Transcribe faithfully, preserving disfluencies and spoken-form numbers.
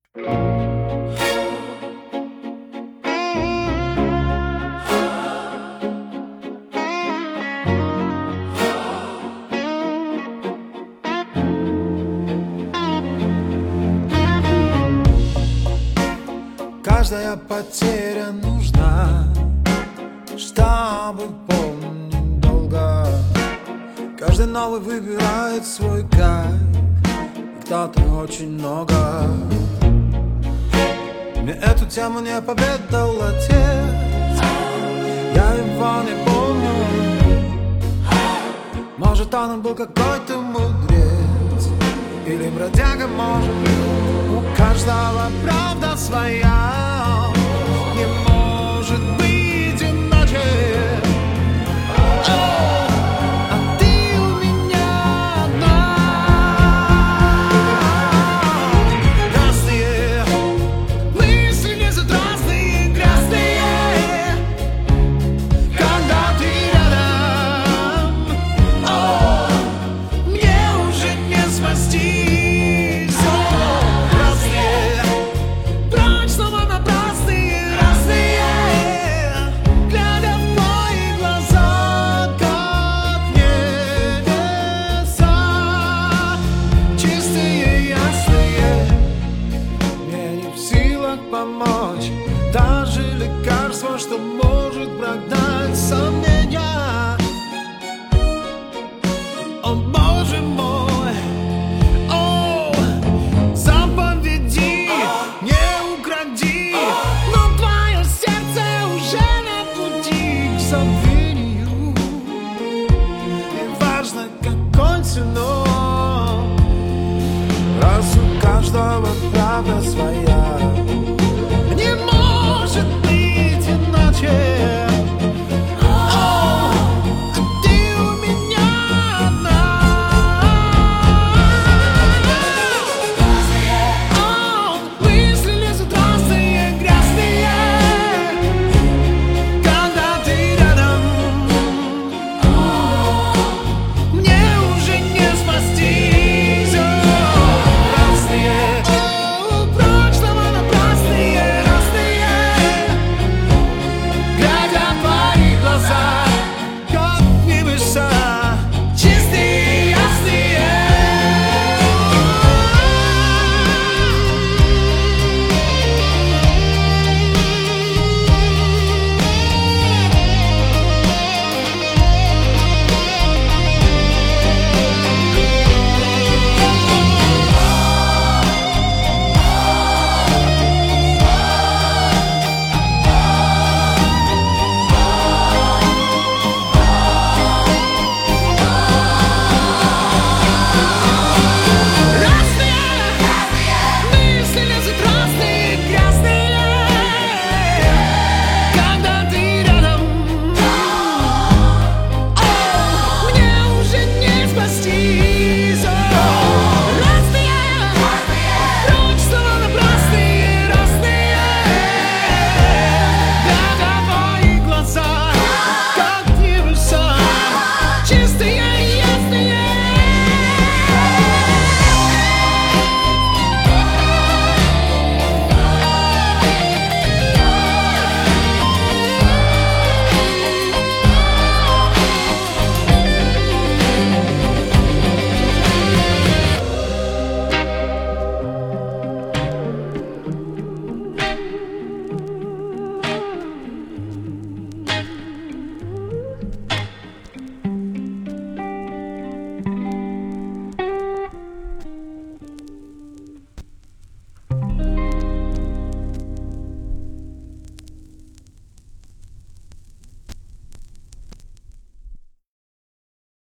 Каждая потеря нужна, чтобы помнить долго. Каждый новый выбирает свой кайф, и кто-то очень много. Мне эту тему не поведал отец, я его не помню. Может, он был какой-то мудрец или бродяга, может. У каждого правда своя, не может быть иначе. А ты у меня одна. Разные мысли не разные, грязные, когда ты рядом. О, мне уже не спасти. Помочь даже лекарство, что может продать сам.